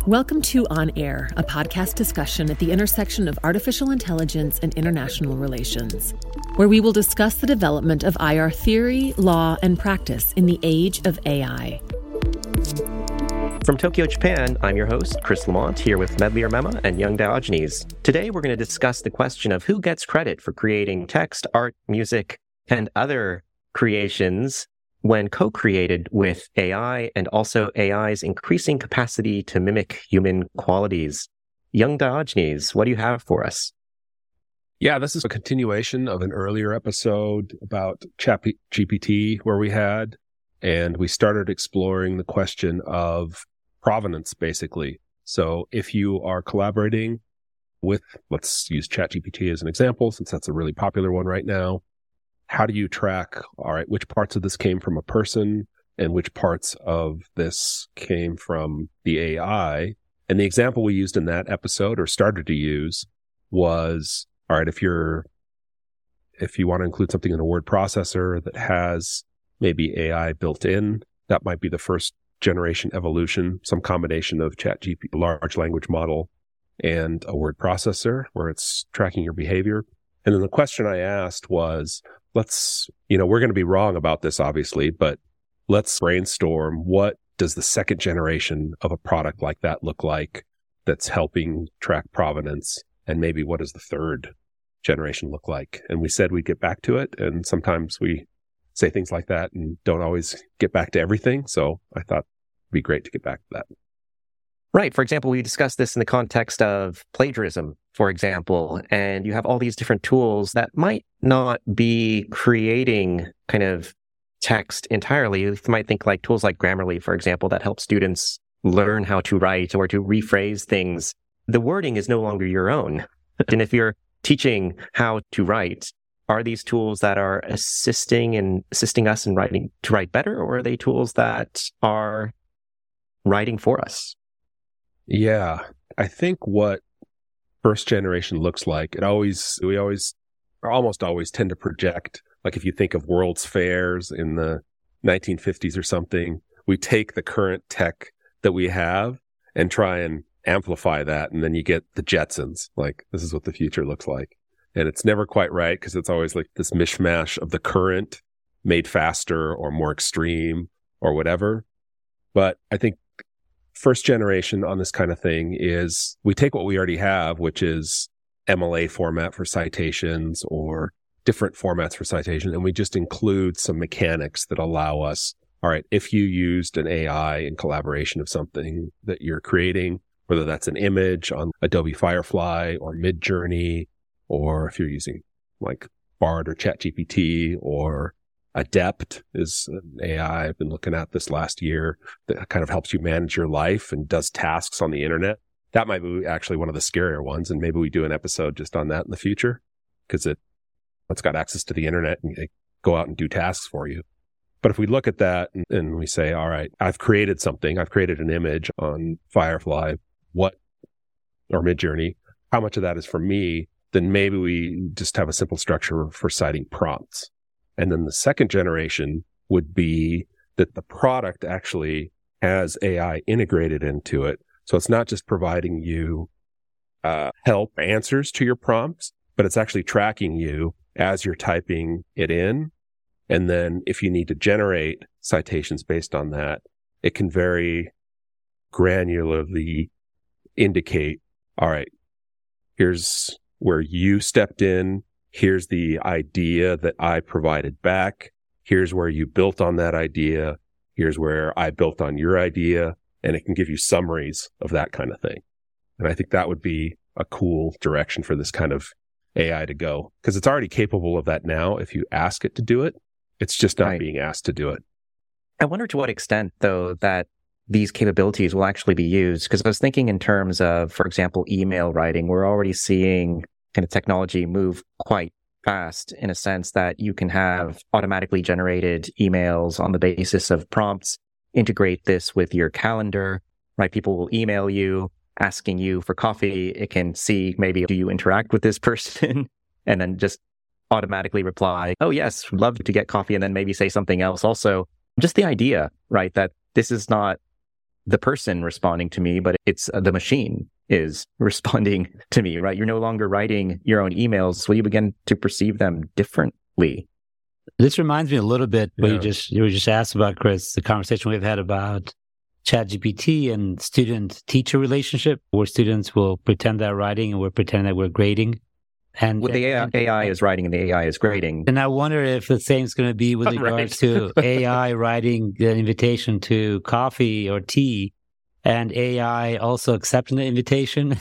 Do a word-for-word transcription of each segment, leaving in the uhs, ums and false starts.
Welcome to On Air, a podcast discussion at the intersection of artificial intelligence and international relations, where we will discuss the development of I R theory, law, and practice in the age of A I. From Tokyo, Japan, I'm your host, Chris Lamont, here with Medli Ermema and Young Diogenes. Today, we're going to discuss the question of who gets credit for creating text, art, music, and other creations when co-created with A I, and also A I's increasing capacity to mimic human qualities. Young Diogenes, what do you have for us? Yeah, this is a continuation of an earlier episode about ChatGPT where we had, and we started exploring the question of provenance, basically. So if you are collaborating with, let's use ChatGPT as an example, since that's a really popular one right now, how do you track, all right, which parts of this came from a person and which parts of this came from the A I? And the example we used in that episode, or started to use, was, all right, if you're, if you want to include something in a word processor that has maybe A I built in, that might be the first generation evolution, some combination of ChatGPT, large language model, and a word processor where it's tracking your behavior. And then the question I asked was, let's, you know, we're going to be wrong about this, obviously, but let's brainstorm, what does the second generation of a product like that look like that's helping track provenance? And maybe what does the third generation look like? And we said we'd get back to it. And sometimes we say things like that and don't always get back to everything. So I thought it'd be great to get back to that. Right. For example, we discussed this in the context of plagiarism, for example, and you have all these different tools that might not be creating kind of text entirely. You might think like tools like Grammarly, for example, that help students learn how to write or to rephrase things. The wording is no longer your own. And if you're teaching how to write, are these tools that are assisting and assisting us in writing to write better, or are they tools that are writing for us? Yeah, I think what first generation looks like, it always, we always, or almost always tend to project, like if you think of World's Fairs in the nineteen fifties or something, we take the current tech that we have and try and amplify that. And then you get the Jetsons, like this is what the future looks like. And it's never quite right because it's always like this mishmash of the current made faster or more extreme or whatever. But I think first generation on this kind of thing is we take what we already have, which is M L A format for citations or different formats for citation, and we just include some mechanics that allow us, all right, if you used an A I in collaboration of something that you're creating, whether that's an image on Adobe Firefly or Midjourney, or if you're using like Bard or ChatGPT or Adept is an A I I've been looking at this last year that kind of helps you manage your life and does tasks on the internet. That might be actually one of the scarier ones. And maybe we do an episode just on that in the future because it, it's got access to the internet and it go out and do tasks for you. But if we look at that and, and we say, all right, I've created something, I've created an image on Firefly, what, or Midjourney, how much of that is from me? Then maybe we just have a simple structure for citing prompts. And then the second generation would be that the product actually has A I integrated into it. So it's not just providing you uh, help answers to your prompts, but it's actually tracking you as you're typing it in. And then if you need to generate citations based on that, it can very granularly indicate, all right, here's where you stepped in. Here's the idea that I provided back. Here's where you built on that idea. Here's where I built on your idea. And it can give you summaries of that kind of thing. And I think that would be a cool direction for this kind of A I to go, because it's already capable of that now. If you ask it to do it, it's just not right. being asked to do it. I wonder to what extent, though, that these capabilities will actually be used. Because I was thinking in terms of, for example, email writing, we're already seeing kind of technology move quite fast in a sense that you can have automatically generated emails on the basis of prompts, integrate this with your calendar, right? People will email you asking you for coffee. It can see maybe, do you interact with this person? And then just automatically reply, oh, yes, love to get coffee. And then maybe say something else. Also, just the idea, right, that this is not the person responding to me, but it's uh, the machine is responding to me, right? You're no longer writing your own emails, so you begin to perceive them differently. This reminds me a little bit what Yeah. you just you were just asked about, Chris, the conversation we've had about ChatGPT and student-teacher relationship, where students will pretend they're writing and we're pretending that we're grading. And Well, the A I, A I is writing and the A I is grading. And I wonder if the same is going to be with Right. regards to A I writing an invitation to coffee or tea, and A I also accepting the invitation.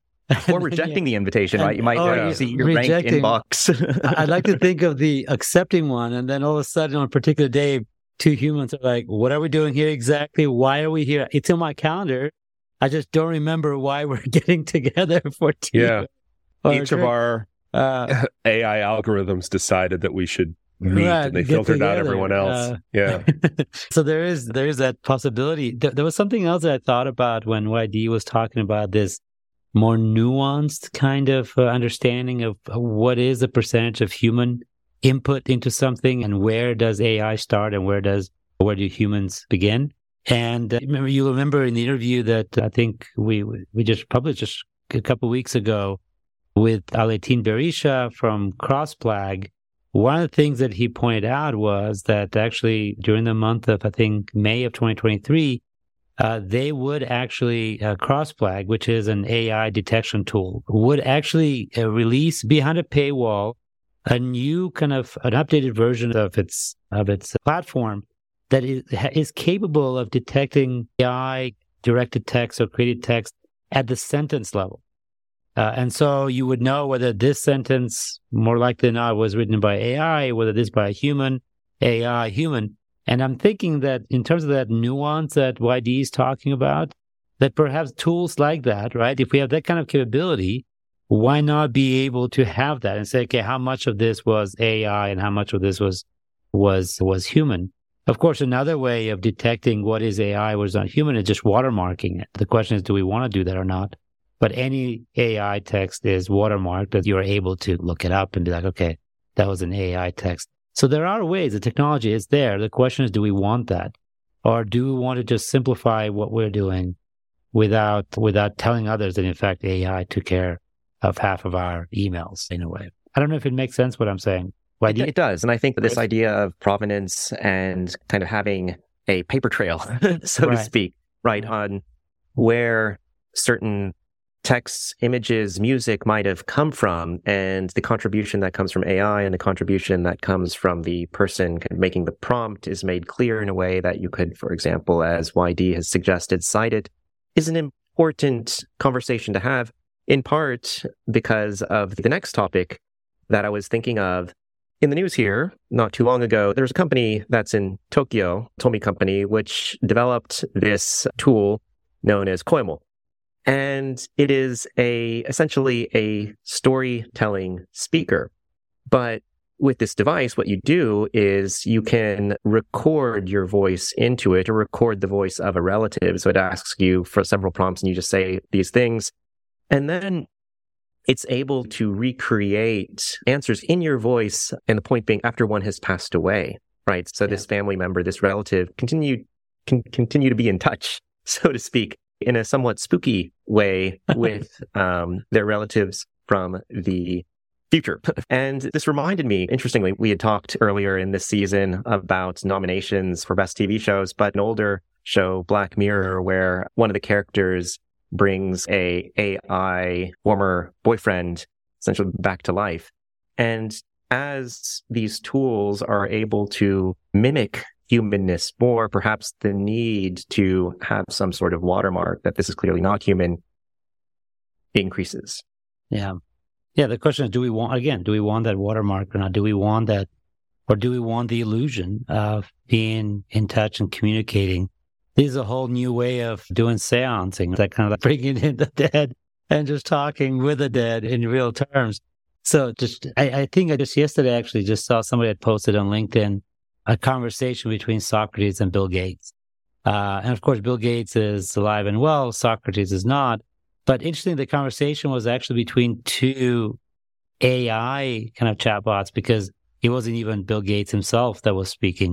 Or rejecting the invitation, right? You might Or uh, yeah, see your ranked rejecting. inbox. I'd like to think of the accepting one, and then all of a sudden on a particular day, two humans are like, what are we doing here exactly? Why are we here? It's in my calendar. I just don't remember why we're getting together for tea. Yeah. or Each of drink. our Uh, A I algorithms decided that we should meet, Right, and they get filtered out together. everyone else. Uh, yeah. so there is there is that possibility. There, there was something else that I thought about when Y D was talking about this more nuanced kind of uh, understanding of what is the percentage of human input into something, and where does A I start and where does where do humans begin. And uh, remember, you remember in the interview that I think we we just published just a couple of weeks ago with Aletin Berisha from Crossplag. One of the things that he pointed out was that actually during the month of, I think, May of twenty twenty-three, uh, they would actually, uh, Crossplag, which is an A I detection tool, would actually uh, release behind a paywall a new kind of an updated version of its of its platform that is, is capable of detecting A I-directed text or created text at the sentence level. Uh, and so you would know whether this sentence, more likely than not, was written by A I, whether this by a human, A I, human. And I'm thinking that in terms of that nuance that Y D is talking about, that perhaps tools like that, right? If we have that kind of capability, why not be able to have that and say, okay, how much of this was A I and how much of this was was was human? Of course, another way of detecting what is A I, what is not human, is just watermarking it. The question is, do we want to do that or not? But any A I text is watermarked that you're able to look it up and be like, okay, that was an A I text. So there are ways. The technology is there. The question is, do we want that? Or do we want to just simplify what we're doing without without telling others that, in fact, A I took care of half of our emails in a way? I don't know if it makes sense what I'm saying. Why do you- It, it does. And I think that this idea of provenance and kind of having a paper trail, so Right. to speak, right, on where certain texts, images, music might have come from, and the contribution that comes from A I and the contribution that comes from the person making the prompt is made clear in a way that you could, for example, as Y D has suggested, cite it, is an important conversation to have, in part because of the next topic that I was thinking of. In the news here, not too long ago, there's a company that's in Tokyo, Tomy Company, which developed this tool known as Koemo. And it is a essentially a storytelling speaker. But with this device, what you do is you can record your voice into it, or record the voice of a relative. So it asks you for several prompts and you just say these things. And then it's able to recreate answers in your voice. And the point being, after one has passed away, right? So Yeah. this family member, this relative continue, can continue to be in touch, so to speak, in a somewhat spooky way with um, their relatives from the future. And this reminded me, interestingly, we had talked earlier in this season about nominations for best T V shows, but an older show, Black Mirror, where one of the characters brings a AI former boyfriend essentially back to life. And as these tools are able to mimic humanness more, perhaps the need to have some sort of watermark that this is clearly not human increases. Yeah. Yeah. The question is, do we want, again, do we want that watermark or not? Do we want that, or do we want the illusion of being in touch and communicating? This is a whole new way of doing seancing, that kind of like bringing in the dead and just talking with the dead in real terms. So just, I, I think I just yesterday actually just saw somebody had posted on LinkedIn a conversation between Socrates and Bill Gates. Uh, and of course, Bill Gates is alive and well, Socrates is not. But interesting, the conversation was actually between two A I kind of chatbots, because it wasn't even Bill Gates himself that was speaking.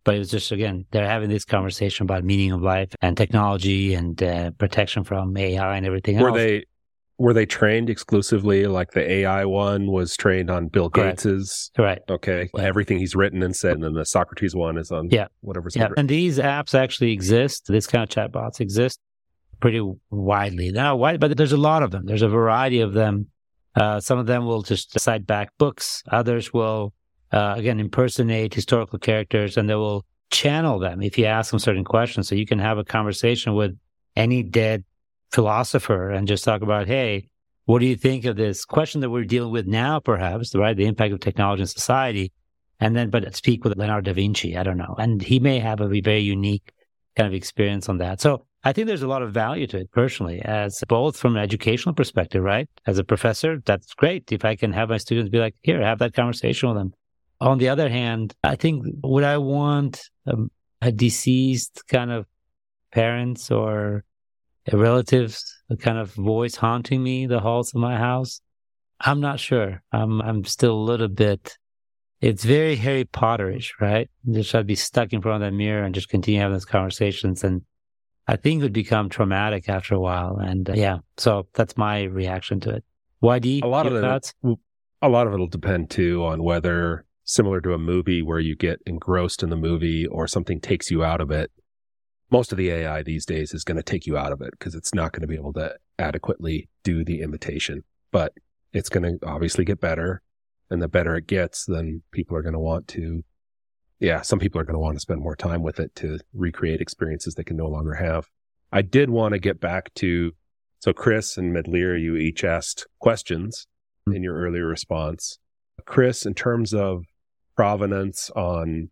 But it was just, again, they're having this conversation about meaning of life and technology and uh, protection from A I and everything were else. They, were they trained exclusively, like the A I one was trained on Bill Correct. Gates's? Right. Okay. Everything he's written and said, and then the Socrates one is on yeah. whatever's Yeah. written. And these apps actually exist. This kind of chatbots exist pretty widely. Now, wide, but there's a lot of them. There's a variety of them. Uh, some of them will just cite back books. Others will, uh, again, impersonate historical characters, and they will channel them if you ask them certain questions. So you can have a conversation with any dead philosopher and just talk about, hey, what do you think of this question that we're dealing with now, perhaps, right? The impact of technology in society. And then, but speak with Leonardo da Vinci, I don't know. And he may have a very unique kind of experience on that. So I think there's a lot of value to it personally, as both from an educational perspective, right? As a professor, that's great. If I can have my students be like, here, have that conversation with them. On the other hand, I think, would I want um, a deceased kind of parents or a relatives, a kind of voice haunting me the halls of my house? I'm not sure. I'm I'm still a little bit. It's very Harry Potterish, right? Just I'd be stuck in front of that mirror and just continue having those conversations, and I think it would become traumatic after a while. And uh, yeah, so that's my reaction to it. Y D, a lot of thoughts? it, a lot of it'll depend too on whether, similar to a movie where you get engrossed in the movie or something takes you out of it. Most of the A I these days is going to take you out of it because it's not going to be able to adequately do the imitation. But it's going to obviously get better. And the better it gets, then people are going to want to, yeah, some people are going to want to spend more time with it to recreate experiences they can no longer have. I did want to get back to, so Chris and Medlir, you each asked questions mm-hmm. in your earlier response. Chris, in terms of provenance on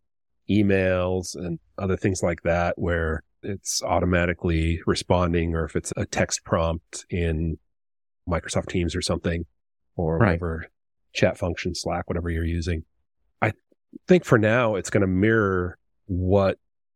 emails and other things like that, where it's automatically responding, or if it's a text prompt in Microsoft Teams or something, or right. whatever chat function, Slack, whatever you're using. I think for now, it's going to mirror what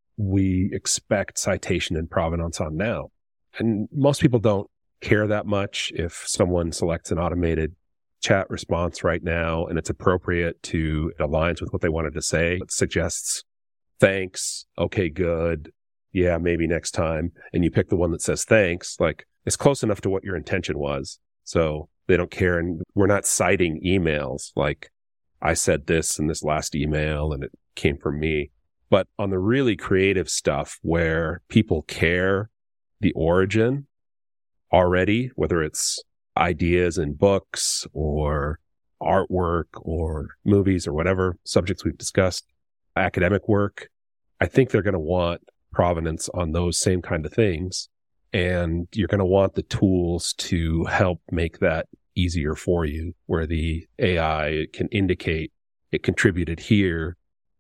we expect citation and provenance on now. And most people don't care that much if someone selects an automated chat response right now and it's appropriate to, it aligns with what they wanted to say. It suggests thanks, okay, good, yeah, maybe next time. And you pick the one that says thanks, like it's close enough to what your intention was. So they don't care. And we're not citing emails like I said this in this last email and it came from me. But on the really creative stuff where people care the origin already, whether it's ideas in books or artwork or movies or whatever subjects we've discussed, academic work, I think they're going to want provenance on those same kind of things. And you're going to want the tools to help make that easier for you, where the A I can indicate it contributed here.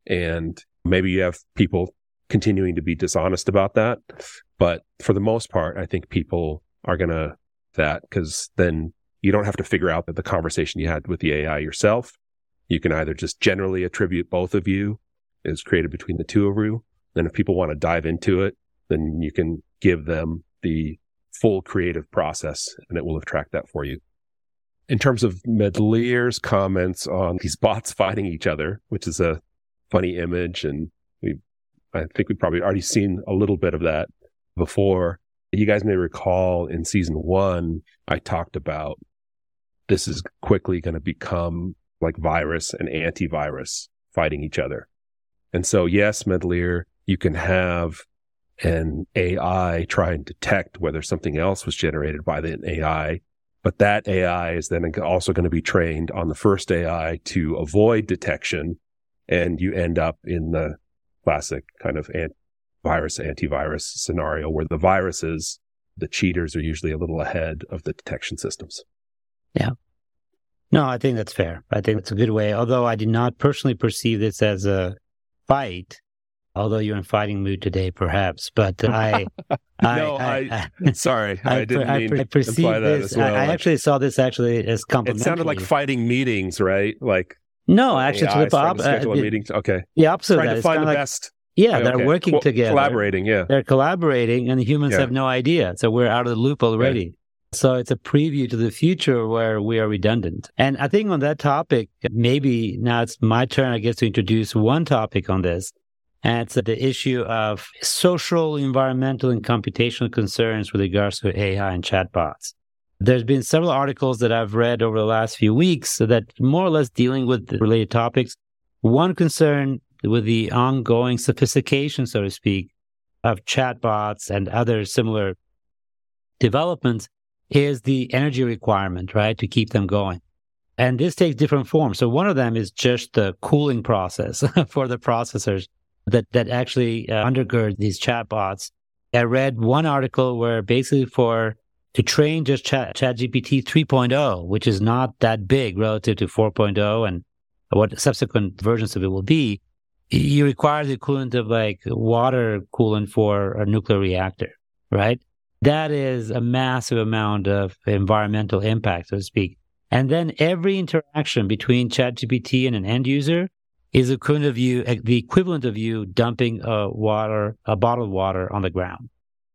And maybe you have people continuing to be dishonest about that. But for the most part, I think people are going to that, because then you don't have to figure out that the conversation you had with the A I yourself. You can either just generally attribute both of you is created between the two of you. Then if people want to dive into it, then you can give them the full creative process and it will track that for you. In terms of Medlir's comments on these bots fighting each other, which is a funny image, and we, I think we've probably already seen a little bit of that before. You guys may recall in season one, I talked about this is quickly going to become like virus and antivirus fighting each other. And so, yes, Medlir, you can have an A I try and detect whether something else was generated by the A I, but that A I is then also going to be trained on the first A I to avoid detection, and you end up in the classic kind of ant- virus antivirus scenario where the viruses, the cheaters, are usually a little ahead of the detection systems. Yeah. No, I think that's fair. I think it's a good way, although I did not personally perceive this as a fight. Although you're in fighting mood today, perhaps, but I, I, no, I, I, I sorry, I, I didn't I, mean I perceived imply that this. as well. I, I actually saw this actually as complimentary. It sounded like fighting meetings, right? Like no, actually, A I to the op- to schedule uh, a meeting. Okay, the opposite. Trying of that. to It's find the like, best. Yeah, okay, they're okay. working Co- together, collaborating. Yeah, they're collaborating, and the humans yeah. have no idea. So we're out of the loop already. Right. So it's a preview to the future where we are redundant. And I think on that topic, maybe now it's my turn, I guess, to introduce one topic on this. And it's the issue of social, environmental, and computational concerns with regards to A I and chatbots. There's been several articles that I've read over the last few weeks that more or less dealing with the related topics. One concern with the ongoing sophistication, so to speak, of chatbots and other similar developments is the energy requirement, right, to keep them going. And this takes different forms. So one of them is just the cooling process for the processors that, that actually uh, undergird these chatbots. I read one article where basically for to train just Chat, ChatGPT three point oh, which is not that big relative to four point oh and what subsequent versions of it will be, you require the equivalent of like water coolant for a nuclear reactor, right? That is a massive amount of environmental impact, so to speak. And then every interaction between ChatGPT and an end user is equivalent of you, the equivalent of you dumping a water, a bottled water on the ground.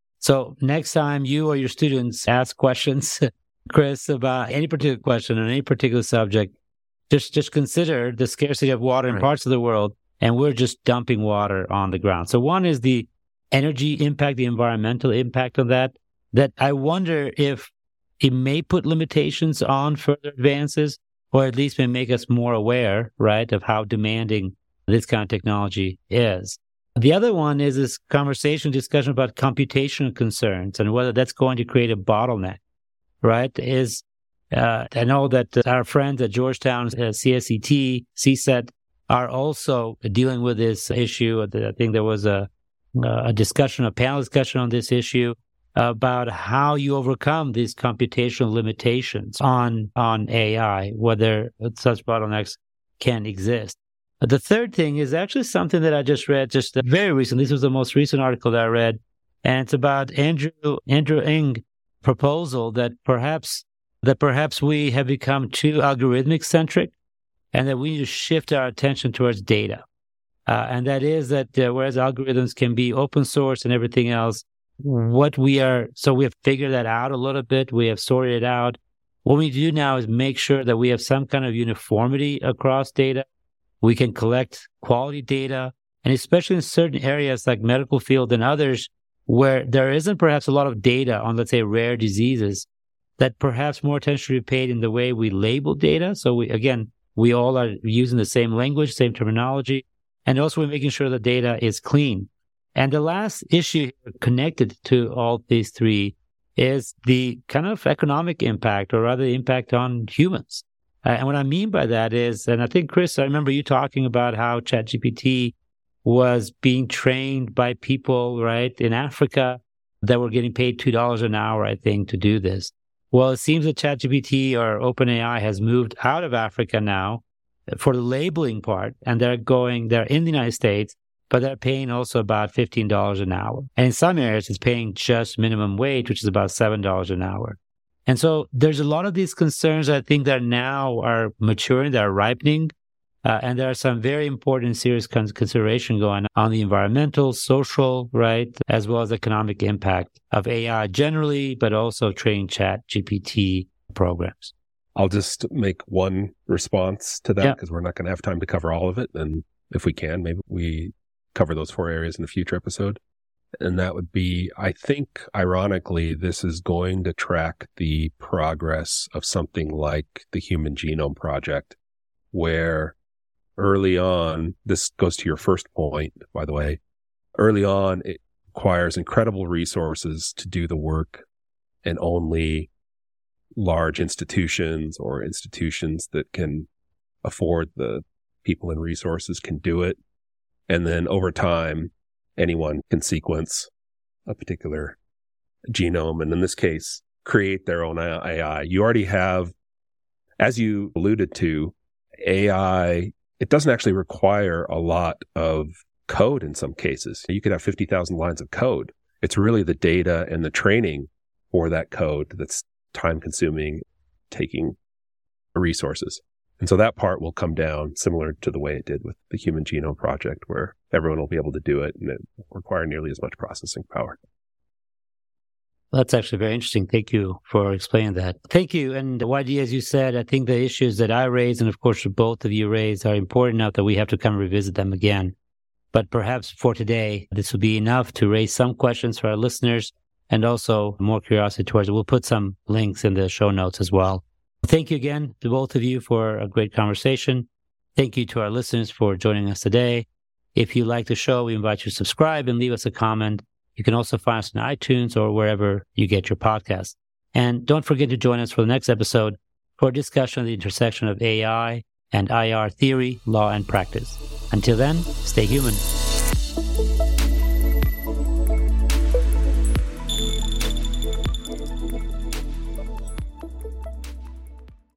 So next time you or your students ask questions, Chris, about any particular question on any particular subject, just just consider the scarcity of water in right. parts of the world, and we're just dumping water on the ground. So one is the energy impact, the environmental impact of that, that I wonder if it may put limitations on further advances, or at least may make us more aware, right, of how demanding this kind of technology is. The other one is this conversation, discussion about computational concerns and whether that's going to create a bottleneck, right? Is uh, I know that our friends at Georgetown, uh, C S E T, C SET, are also dealing with this issue. I think there was a, a discussion, a panel discussion on this issue about how you overcome these computational limitations on, on A I, whether such bottlenecks can exist. The third thing is actually something that I just read just very recently. This was the most recent article that I read, and it's about Andrew Andrew Ng's proposal that perhaps that perhaps we have become too algorithmic centric, and that we need to shift our attention towards data. Uh, and that is that uh, whereas algorithms can be open source and everything else, what we are so we have figured that out a little bit. We have sorted it out. What we do now is make sure that we have some kind of uniformity across data. We can collect quality data, and especially in certain areas like medical field and others where there isn't perhaps a lot of data on, let's say, rare diseases, that perhaps more attention should be paid in the way we label data. So we, again, we all are using the same language, same terminology, and also we're making sure the data is clean. And the last issue connected to all these three is the kind of economic impact, or rather the impact on humans. Uh, and what I mean by that is, and I think, Chris, I remember you talking about how ChatGPT was being trained by people, right, in Africa that were getting paid two dollars an hour, I think, to do this. Well, it seems that ChatGPT or OpenAI has moved out of Africa now for the labeling part, and they're going, they're in the United States, but they're paying also about fifteen dollars an hour. And in some areas, it's paying just minimum wage, which is about seven dollars an hour. And so there's a lot of these concerns, I think, that now are maturing, that are ripening. Uh, and there are some very important and serious con- consideration going on the environmental, social, right, as well as economic impact of A I generally, but also training ChatGPT programs. I'll just make one response to that because yeah. we're not going to have time to cover all of it. And if we can, maybe we cover those four areas in a future episode. And that would be, I think, ironically, this is going to track the progress of something like the Human Genome Project, where early on, this goes to your first point, by the way, early on, it requires incredible resources to do the work, and only large institutions or institutions that can afford the people and resources can do it. And then over time, anyone can sequence a particular genome, and in this case, create their own A I. You already have, as you alluded to, A I, it doesn't actually require a lot of code in some cases. You could have fifty thousand lines of code. It's really the data and the training for that code that's time-consuming, taking resources. And so that part will come down similar to the way it did with the Human Genome Project, where everyone will be able to do it and it won't require nearly as much processing power. That's actually very interesting. Thank you for explaining that. Thank you. And Y D, as you said, I think the issues that I raised, and of course both of you raised, are important enough that we have to come revisit them again. But perhaps for today, this will be enough to raise some questions for our listeners and also more curiosity towards it. We'll put some links in the show notes as well. Thank you again to both of you for a great conversation. Thank you to our listeners for joining us today. If you like the show, we invite you to subscribe and leave us a comment. You can also find us on iTunes or wherever you get your podcasts. And don't forget to join us for the next episode for a discussion of the intersection of A I and I R theory, law, and practice. Until then, stay human.